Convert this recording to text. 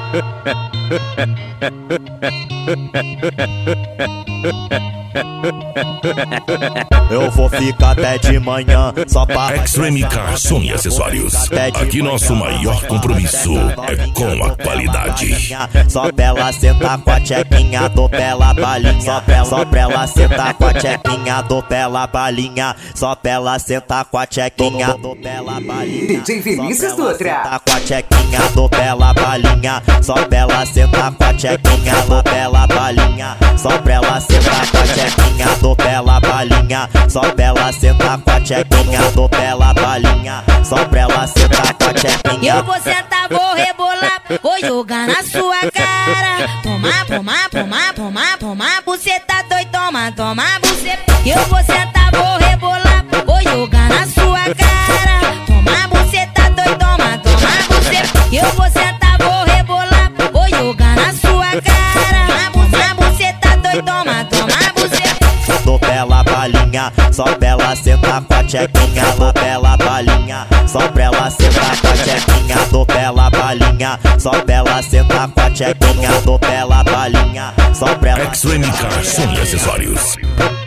Eu vou ficar até de manhã só pra Extreme Garçom e Acessórios. Aqui nosso maior compromisso é com a qualidade. Só pra ela sentar com a tchequinha, dou pela balinha. Só pra ela sentar com a tchequinha, dou pela balinha. Só pra ela sentar com a tchequinha, dou pela balinha. DJ Vinícius Dutra. Sentar com a tchequinha, dou pela balinha. Só pra ela sentar com a tchequinha, dou pela balinha. Só pra ela sentar com a tchequinha, dou pela balinha. Só pra ela sentar com a tchequinha, dou pela balinha. Só pra ela sentar com a tchequinha. Eu vou sentar, vou rebolar, vou jogar na sua cara. Toma, você tá doido, toma, você. Eu vou sentar, vou rebolar, vou jogar na sua cara. Toma, você tá doido, toma, você. Eu vou sentar, vou rebolar, vou jogar na sua cara. Toma, você tá doido, toma, você. Dou pela balinha, só pra ela sentar com a tchequinha, dou pela balinha. Só pra ela sentar com a tchequinha, dou pela balinha. Só pra ela sentar com a tchequinha, dou pela balinha. Só pra ela Extreme Garçom e Acessórios.